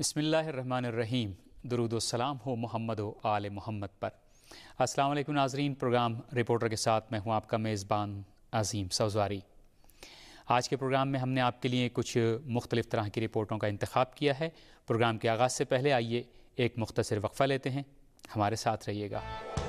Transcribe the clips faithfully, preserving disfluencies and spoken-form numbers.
بسم اللہ الرحمن الرحیم۔ درود و سلام ہو محمد و آل محمد پر۔ السلام علیکم ناظرین، پروگرام رپورٹر کے ساتھ میں ہوں آپ کا میزبان عظیم سوزواری۔ آج کے پروگرام میں ہم نے آپ کے لیے کچھ مختلف طرح کی رپورٹوں کا انتخاب کیا ہے۔ پروگرام کے آغاز سے پہلے آئیے ایک مختصر وقفہ لیتے ہیں، ہمارے ساتھ رہیے گا۔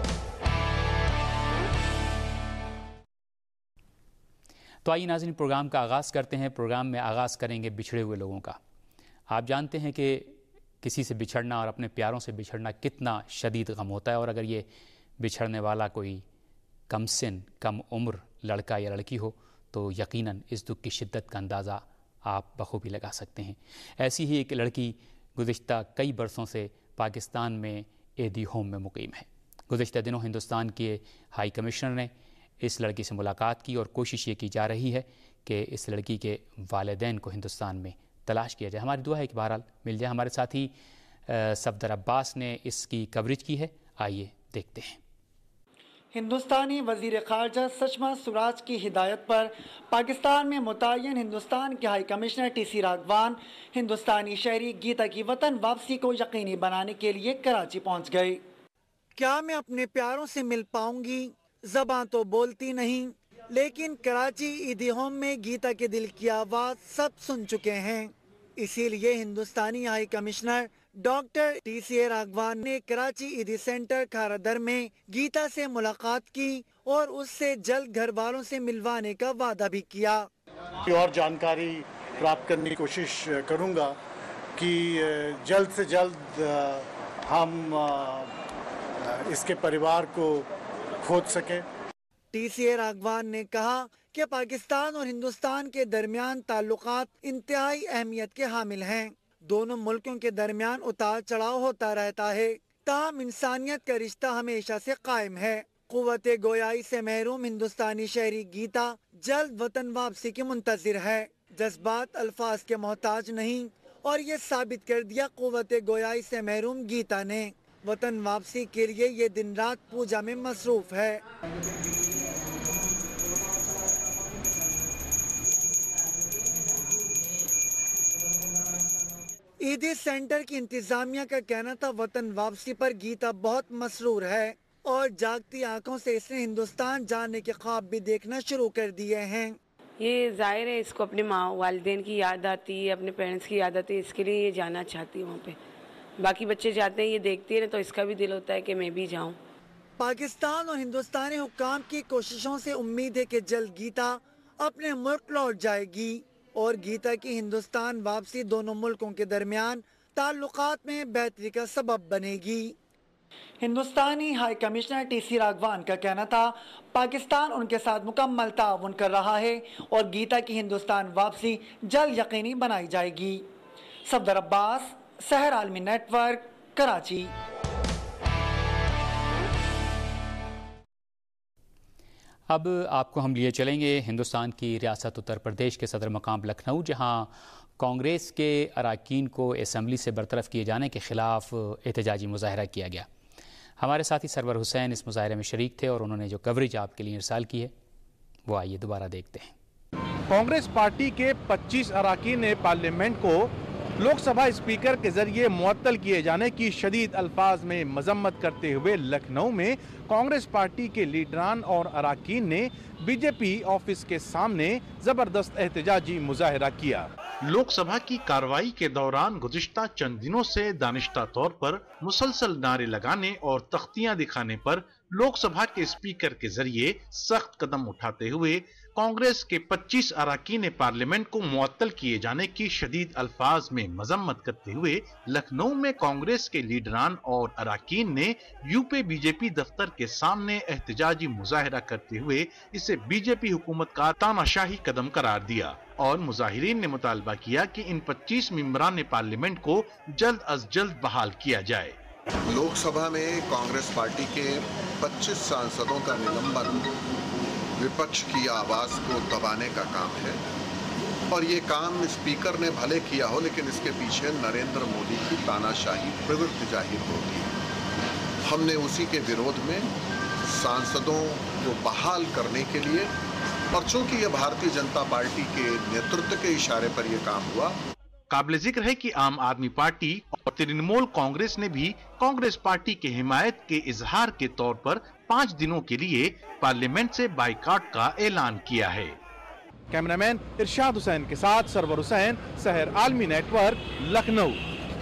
تو آئیے ناظرین، پروگرام کا آغاز کرتے ہیں۔ پروگرام میں آغاز کریں گے بچھڑے ہوئے لوگوں کا۔ آپ جانتے ہیں کہ کسی سے بچھڑنا اور اپنے پیاروں سے بچھڑنا کتنا شدید غم ہوتا ہے، اور اگر یہ بچھڑنے والا کوئی کم سن کم عمر لڑکا یا لڑکی ہو تو یقیناً اس دکھ کی شدت کا اندازہ آپ بخوبی لگا سکتے ہیں۔ ایسی ہی ایک لڑکی گزشتہ کئی برسوں سے پاکستان میں اے ڈی ہوم میں مقیم ہے۔ گزشتہ دنوں ہندوستان کے ہائی کمشنر نے اس لڑکی سے ملاقات کی اور کوشش یہ کی جا رہی ہے کہ اس لڑکی کے والدین کو ہندوستان میں تلاش کیا جائے۔ ہماری دعا ہے کہ بہرحال مل جائے۔ ہمارے ساتھی صفدر عباس نے اس کی کوریج کی ہے، آئیے دیکھتے ہیں۔ ہندوستانی وزیر خارجہ سشما سوراج کی ہدایت پر پاکستان میں متعین ہندوستان کے high commissioner T C Raghavan ہندوستانی شہری گیتا کی وطن واپسی کو یقینی بنانے کے لیے کراچی پہنچ گئے۔ کیا میں اپنے پیاروں سے مل پاؤں گی؟ زباں تو بولتی نہیں، لیکن کراچی ایدی ہوم میں گیتا کے دل کی آواز سب سن چکے ہیں۔ اسی لیے ہندوستانی high commissioner doctor T C Raghavan نے کراچی ایدی سینٹر کھارا در میں گیتا سے ملاقات کی اور اس سے جلد گھر والوں سے ملوانے کا وعدہ بھی کیا۔ اور جانکاری پراپت کرنے کی کوشش کروں گا کہ جلد سے جلد ہم اس کے پریوار کو کھوج سکیں۔ ٹی سی راگھوان نے کہا کہ پاکستان اور ہندوستان کے درمیان تعلقات انتہائی اہمیت کے حامل ہیں۔ دونوں ملکوں کے درمیان اتار چڑھاؤ ہوتا رہتا ہے، تاہم انسانیت کا رشتہ ہمیشہ سے قائم ہے۔ قوت گویائی سے محروم ہندوستانی شہری گیتا جلد وطن واپسی کی منتظر ہے۔ جذبات الفاظ کے محتاج نہیں، اور یہ ثابت کر دیا قوت گویائی سے محروم گیتا نے۔ وطن واپسی کے لیے یہ دن رات پوجا میں مصروف ہے۔ ایدی سینٹر کی انتظامیہ کا کہنا تھا وطن واپسی پر گیتا بہت مسرور ہے اور جاگتی آنکھوں سے اس نے ہندوستان جانے کے خواب بھی دیکھنا شروع کر دیے ہیں۔ یہ ظاہر ہے اس کو اپنے ماں والدین کی یاد آتی ہے، اپنے پیرنٹس کی یاد آتی ہے، اس کے لیے یہ جانا چاہتی ہے وہاں پہ۔ باقی بچے جاتے ہیں، یہ دیکھتی ہیں تو اس کا بھی دل ہوتا ہے کہ میں بھی جاؤں۔ پاکستان اور ہندوستانی حکام کی کوششوں سے امید ہے کہ جلد گیتا اپنے ملک لوٹ جائے گی اور گیتا کی ہندوستان واپسی دونوں ملکوں کے درمیان تعلقات میں بہتری کا سبب بنے گی۔ ہندوستانی high commissioner T C Raghavan کا کہنا تھا پاکستان ان کے ساتھ مکمل تعاون کر رہا ہے اور گیتا کی ہندوستان واپسی جلد یقینی بنائی جائے گی۔ صفدر عباس، سحر عالمی نیٹ ورک، کراچی۔ اب آپ کو ہم لیے چلیں گے ہندوستان کی ریاست اتر پردیش کے صدر مقام لکھنؤ، جہاں کانگریس کے اراکین کو اسمبلی سے برطرف کیے جانے کے خلاف احتجاجی مظاہرہ کیا گیا۔ ہمارے ساتھی سرور حسین اس مظاہرے میں شریک تھے اور انہوں نے جو کوریج آپ کے لیے ارسال کی ہے وہ آئیے دوبارہ دیکھتے ہیں۔ کانگریس پارٹی کے پچیس اراکین نے پارلیمنٹ کو لوک سبھا اسپیکر کے ذریعے معطل کیے جانے کی شدید الفاظ میں مذمت کرتے ہوئے لکھنؤ میں کانگریس پارٹی کے لیڈران اور اراکین نے بی جے پی آفس کے سامنے زبردست احتجاجی مظاہرہ کیا۔ لوک سبھا کی کارروائی کے دوران گزشتہ چند دنوں سے دانشتہ طور پر مسلسل نعرے لگانے اور تختیاں دکھانے پر لوک سبھا کے اسپیکر کے ذریعے سخت قدم اٹھاتے ہوئے کانگریس کے پچیس اراکین پارلیمنٹ کو معطل کیے جانے کی شدید الفاظ میں مذمت کرتے ہوئے لکھنؤ میں کانگریس کے لیڈران اور اراکین نے یو پی بی جے پی دفتر کے سامنے احتجاجی مظاہرہ کرتے ہوئے اسے بی جے پی حکومت کا تاناشاہی قدم قرار دیا اور مظاہرین نے مطالبہ کیا کہ ان پچیس ممبران پارلیمنٹ کو جلد از جلد بحال کیا جائے۔ لوک سبھا میں کانگریس پارٹی کے پچیس سانسدوں کا نلمبن وپکش کی آواز کو دبانے کا کام ہے، اور یہ کام اسپیکر نے بھلے کیا ہو لیکن اس کے پیچھے نریندر مودی کی تاناشاہی پرورت ظاہر ہوتی ہے۔ ہم نے اسی کے ورودھ میں سانسدوں کو بحال کرنے کے لیے، اور چونکہ یہ بھارتی جنتا پارٹی کے نیترتو کے اشارے پر یہ کام ہوا، काबिल जिक्र है कि आम आदमी पार्टी और तृणमूल कांग्रेस ने भी कांग्रेस पार्टी के हिमायत के इजहार के तौर पर पाँच दिनों के लिए पार्लियामेंट से बाइकाट का ऐलान किया है। कैमरामैन इरशाद हुसैन के साथ सरवर हुसैन, शहर आलमी नेटवर्क, लखनऊ।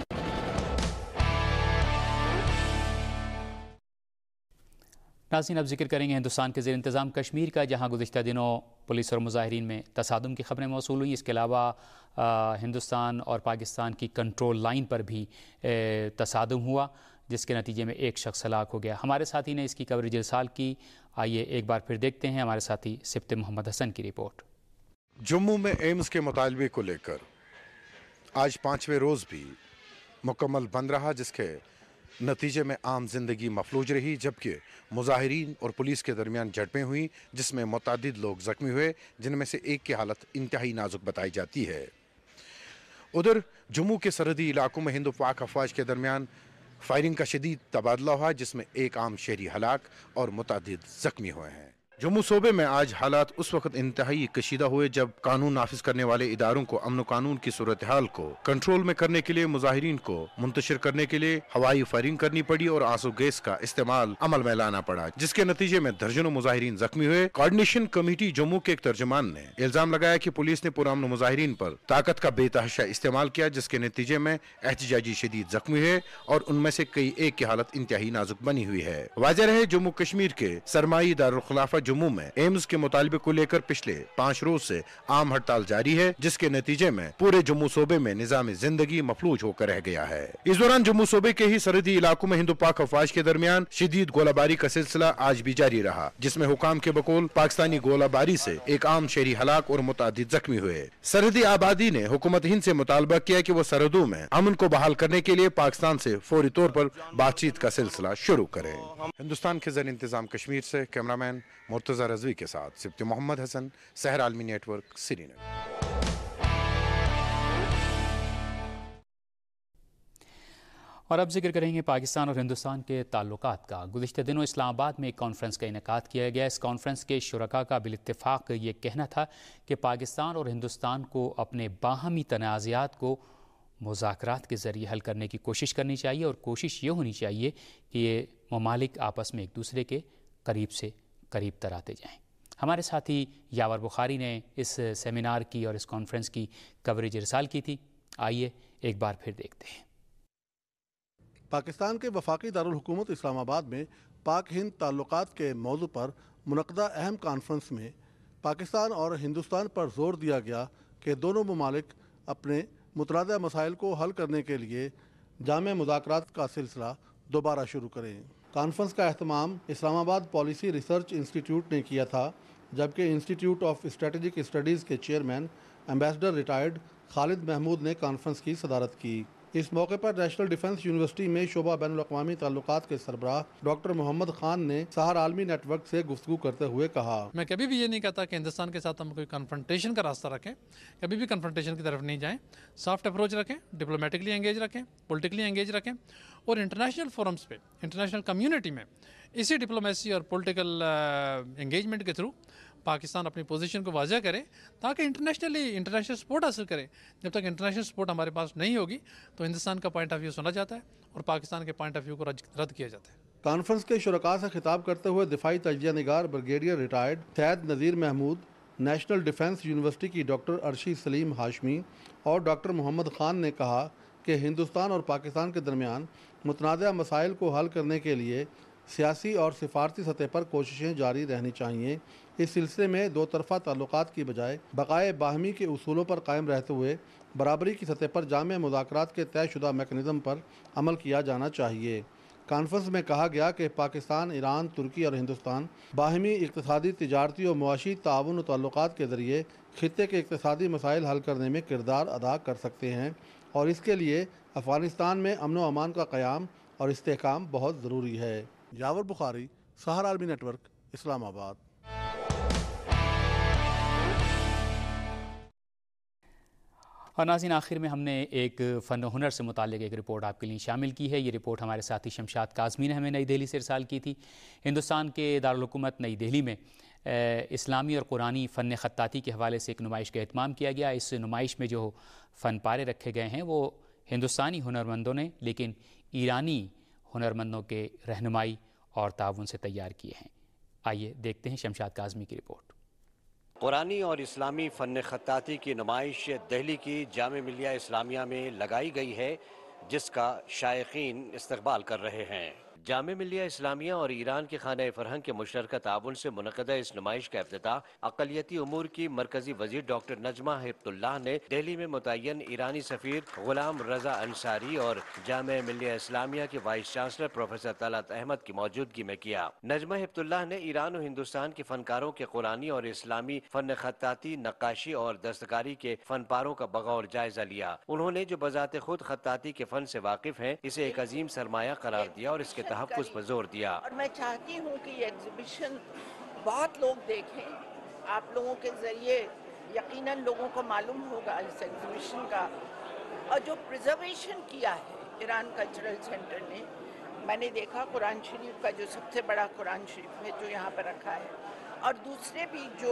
नाज़रीन, अब जिक्र करेंगे हिंदुस्तान के ज़ेर इंतज़ाम कश्मीर का, जहाँ गुज़िश्ता दिनों पुलिस और मुजाहिरीन में तसादुम की खबरें मौसूल हुई। इसके अलावा हिंदुस्तान और पाकिस्तान की कंट्रोल लाइन पर भी तसादुम हुआ, जिसके नतीजे में एक शख्स हलाक हो गया। हमारे साथी ने इसकी कवरेज इरसाल की। आइए एक बार फिर देखते हैं हमारे साथी सिब्ते मोहम्मद हसन की रिपोर्ट। जम्मू में एम्स के मुतालबे को लेकर आज पाँचवें रोज़ भी मुकम्मल बंद रहा, जिसके नतीजे में आम जिंदगी मफलूज रही, जबकि मुजाहिरीन और पुलिस के दरमियान झड़पें हुई, जिसमें मुतअद्दिद लोग जख्मी हुए, जिनमें से एक की हालत इंतहाई नाजुक बताई जाती है। उधर जम्मू के सरहदी इलाकों में हिंदू पाक अफवाज के दरमियान फायरिंग का शदीद तबादला हुआ, जिसमें एक आम शहरी हलाक और मुतअद्दिद जख्मी हुए हैं। जम्मू सूबे में आज हालात उस वक्त इंतहाई कशीदा हुए जब कानून नाफिज करने वाले इदारों को अमन कानून की सूरत हाल को कंट्रोल में करने के लिए मुजाहिरीन को मुंतशिर करने के लिए हवाई फायरिंग करनी पड़ी और आंसू गैस का इस्तेमाल अमल में लाना पड़ा, जिसके नतीजे में दर्जनों मुजाहिरीन जख्मी हुए। कोऑर्डिनेशन कमेटी जम्मू के एक तर्जमान ने इल्जाम लगाया कि पुलिस ने पुरअमन मुजाहिरीन पर ताकत का बेतहाशा इस्तेमाल किया, जिसके नतीजे में एहतजाजी शदीद जख्मी हुए और उनमें से कई एक की हालत इंतहाई नाजुक बनी हुई है। वाज़ेह रहे जम्मू कश्मीर के सरमाई दारुल खिलाफा जम्मू में एम्स के मुतालबे को लेकर पिछले पाँच रोज से आम हड़ताल जारी है, जिसके नतीजे में पूरे जम्मू सूबे में निजाम जिंदगी मफलूज होकर रह गया है। इस दौरान जम्मू सूबे के ही सरहदी इलाकों में हिंदू पाक अफवाज के दरमियान शदीद गोलाबारी का सिलसिला आज भी जारी रहा, जिसमें हुकाम के बकौल पाकिस्तानी गोलाबारी से एक आम शहरी हलाक और मुतअद्दिद जख्मी हुए। सरहदी आबादी ने हुकूमत हिंद से मुतालबा किया कि वो सरहदों में अमन को बहाल करने के लिए पाकिस्तान से फौरी तौर पर बातचीत का सिलसिला शुरू करें। हिंदुस्तान के ज़ेर इंतज़ाम कश्मीर से कैमरामैन मुर्तज़ा रज़वी के साथ सिब्ते मोहम्मद हसन, शहर आलमी नेटवर्क, श्रीनगर। और अब जिक्र करेंगे पाकिस्तान और हिंदुस्तान के ताल्लुकात का। गुज़िश्ता दिनों इस्लामाबाद में एक कॉन्फ्रेंस का इनेकाद किया गया। इस कॉन्फ्रेंस के शुरका का बिल-इत्तिफ़ाक़ ये कहना था कि पाकिस्तान और हिंदुस्तान को अपने बाहमी तनाज़ात को मुज़ाकरात के ज़रिए हल करने की कोशिश करनी चाहिए और कोशिश ये होनी चाहिए कि ये ममालिक आपस में एक दूसरे के करीब से करीब तर आते जाएँ। हमारे साथी यावर बुखारी ने इस सेमिनार की और इस कॉन्फ्रेंस की कवरेज इरसाल की थी। आइए एक बार फिर देखते हैं। पाकिस्तान के वफाकी दारुल हुकूमत इस्लामाबाद में पाक हिंद ताल्लुकात के मौजू पर मुनक़दा अहम कॉन्फ्रेंस में पाकिस्तान और हिंदुस्तान पर जोर दिया गया कि दोनों ममालिक अपने मुतरादा मसाइल को हल करने के लिए जामे मुज़ाकरात का सिलसिला दोबारा शुरू करें। कॉन्फ्रेंस का एहतमाम इस्लामाबाद पॉलिसी रिसर्च इंस्टीट्यूट ने किया था, जबकि इंस्टीट्यूट ऑफ स्ट्रेटजिक स्टडीज़ के chairman ambassador retired Khalid Mahmood ने कॉन्फ्रेंस की सदारत की। इस मौके पर नेशनल डिफेंस यूनिवर्सिटी में शोबा बैनुल-अक़वामी ताल्लुकात के सरबराह डॉक्टर मोहम्मद खान ने सहर आलमी नेटवर्क से गुफ्तगू करते हुए कहा, मैं कभी भी ये नहीं कहता कि हिंदुस्तान के साथ हम कोई कन्फ्रंटेशन का रास्ता रखें, कभी भी कन्फ्रंटेशन की तरफ नहीं जाएं, सॉफ्ट अप्रोच रखें, डिप्लोमेटिकली एंगेज रखें, पॉलिटिकली एंगेज रखें और इंटरनेशनल फोरम्स पे, इंटरनेशनल कम्युनिटी में इसी डिप्लोमेसी और पॉलिटिकल एंगेजमेंट के थ्रू पाकिस्तान अपनी पोजीशन को वाज़ह करे ताकि इंटरनेशनली इंटरनेशनल सपोर्ट हासिल करे। जब तक इंटरनेशनल सपोर्ट हमारे पास नहीं होगी तो हिंदुस्तान का पॉइंट ऑफ व्यू सुना जाता है और पाकिस्तान के पॉइंट ऑफ व्यू को रद्द किया जाता है। कॉन्फ्रेंस के शुरका से खिताब करते हुए दिफाई तजिया निगार brigadier retired Syed Nazir Mahmood, National Defence University की डॉक्टर अर्शी सलीम हाशमी और डॉक्टर मोहम्मद खान ने कहा कि हिंदुस्तान और पाकिस्तान के दरमियान मुतनाज़ा मसाइल को हल करने के लिए सियासी और सिफारती सतह पर कोशिशें जारी रहनी चाहिए। इस सिलसिले में दो तरफ़ा ताल्लुकात की बजाय बकाए बाहमी के उसूलों पर कायम रहते हुए बराबरी की सतह पर जामे मुज़ाकरात के तयशुदा मैकेनिज़्म पर अमल किया जाना चाहिए। कॉन्फ्रेंस में कहा गया कि पाकिस्तान, ईरान, तुर्की और हिंदुस्तान बाहमी इक़्तिसादी, तिजारती और मुआशी ताउन ताल्लुकात के ज़रिए खित्ते के इक़्तिसादी मसाइल हल करने में किरदार अदा कर सकते हैं और इसके लिए अफ़गानिस्तान में अमन व अमान का क़याम और इस्तेहकाम बहुत ज़रूरी है। यावर बुखारी, सहर आलमी नेटवर्क, इस्लामाबाद। और नाज़रीन, आखिर में हमने एक फ़न हुनर से मुताल्लिक़ एक रिपोर्ट आपके लिए शामिल की है। ये रिपोर्ट हमारे साथी शमशाद काज़मी ने हमें नई दिल्ली से इरसाल की थी। हिंदुस्तान के दारुल हुकूमत नई दिल्ली में اسلامی اور قرآنی فن خطاطی کے حوالے سے ایک نمائش کا اہتمام کیا گیا. اس نمائش میں جو فن پارے رکھے گئے ہیں وہ ہندوستانی ہنرمندوں نے لیکن ایرانی ہنرمندوں کے رہنمائی اور تعاون سے تیار کیے ہیں. آئیے دیکھتے ہیں شمشاد کاظمی کی رپورٹ. قرآنی اور اسلامی فن خطاطی کی نمائش دہلی کی جامعہ ملیہ اسلامیہ میں لگائی گئی ہے، جس کا شائقین استقبال کر رہے ہیں. جامعہ ملیہ اسلامیہ اور ایران کے خانہ فرہنگ کے مشترکہ تعاون سے منعقدہ اس نمائش کا افتتاح اقلیتی امور کی مرکزی وزیر ڈاکٹر نجمہ ہبت اللہ نے دہلی میں متعین ایرانی سفیر غلام رضا انصاری اور جامعہ ملیہ اسلامیہ کے vice chancellor professor Talat Ahmad کی موجودگی میں کیا. نجمہ ہبت اللہ نے ایران و ہندوستان کے فنکاروں کے قرآنی اور اسلامی فن خطاطی، نقاشی اور دستکاری کے فن پاروں کا بغور جائزہ لیا. انہوں نے جو بذات خود خطاطی کے فن سے واقف ہیں اسے ایک عظیم سرمایہ قرار دیا اور اس کے تحفظ پر زور دیا. اور میں چاہتی ہوں کہ یہ ایگزیبیشن بہت لوگ دیکھیں. آپ لوگوں کے ذریعے یقیناً لوگوں کو معلوم ہوگا اس ایگزیبیشن کا، اور جو پریزرویشن کیا ہے ایران کلچرل سینٹر نے. میں نے دیکھا قرآن شریف کا جو سب سے بڑا قرآن شریف ہے جو یہاں پر رکھا ہے، اور دوسرے بھی جو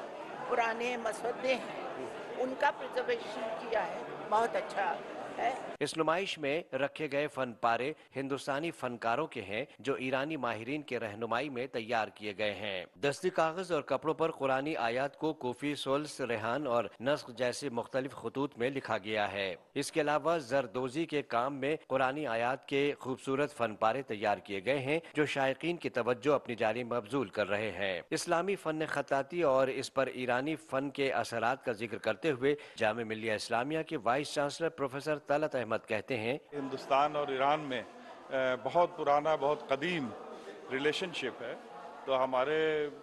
پرانے مسودے ہیں ان کا پریزرویشن کیا ہے، بہت اچھا ہے. اس نمائش میں رکھے گئے فن پارے ہندوستانی فنکاروں کے ہیں جو ایرانی ماہرین کے رہنمائی میں تیار کیے گئے ہیں. دستی کاغذ اور کپڑوں پر قرآنی آیات کو کوفی، سولس، ریحان اور نسخ جیسے مختلف خطوط میں لکھا گیا ہے. اس کے علاوہ زردوزی کے کام میں قرآنی آیات کے خوبصورت فن پارے تیار کیے گئے ہیں جو شائقین کی توجہ اپنی جانب مبذول کر رہے ہیں. اسلامی فن خطاطی اور اس پر ایرانی فن کے اثرات کا ذکر کرتے ہوئے جامعہ ملیہ اسلامیہ کے vice chancellor professor Talat Ahmad کہتے ہیں ہندوستان اور ایران میں بہت پرانا، بہت قدیم ریلیشن شپ ہے، تو ہمارے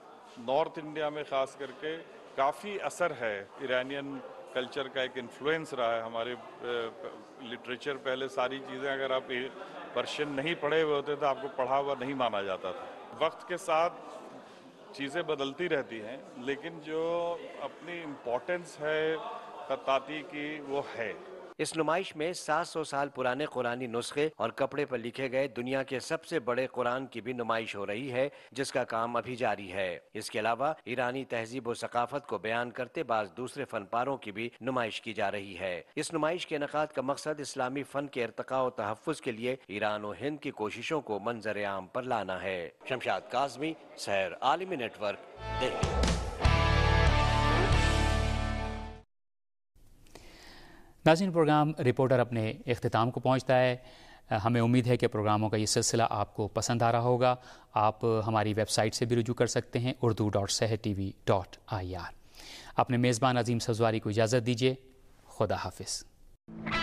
نارتھ انڈیا میں خاص کر کے کافی اثر ہے. ایرانین کلچر کا ایک انفلوئنس رہا ہے. ہمارے لٹریچر پہلے ساری چیزیں اگر آپ پرشین نہیں پڑھے ہوئے ہوتے تو آپ کو پڑھا ہوا نہیں مانا جاتا تھا. وقت کے ساتھ چیزیں بدلتی رہتی ہیں لیکن جو اپنی امپورٹنس ہے خطاطی کی وہ ہے. اس نمائش میں سات سو سال پرانے قرآنی نسخے اور کپڑے پر لکھے گئے دنیا کے سب سے بڑے قرآن کی بھی نمائش ہو رہی ہے جس کا کام ابھی جاری ہے. اس کے علاوہ ایرانی تہذیب و ثقافت کو بیان کرتے بعض دوسرے فن پاروں کی بھی نمائش کی جا رہی ہے. اس نمائش کے انعقاد کا مقصد اسلامی فن کے ارتقاء و تحفظ کے لیے ایران و ہند کی کوششوں کو منظر عام پر لانا ہے. شمشاد کاظمی، سحر عالمی نیٹ ورک، دہلی. ناظرین، پروگرام رپورٹر اپنے اختتام کو پہنچتا ہے. ہمیں امید ہے کہ پروگراموں کا یہ سلسلہ آپ کو پسند آ رہا ہوگا. آپ ہماری ویب سائٹ سے بھی رجوع کر سکتے ہیں Urdu dot Sahar T V dot I R. اپنے میزبان عظیم سزواری کو اجازت دیجیے. خدا حافظ.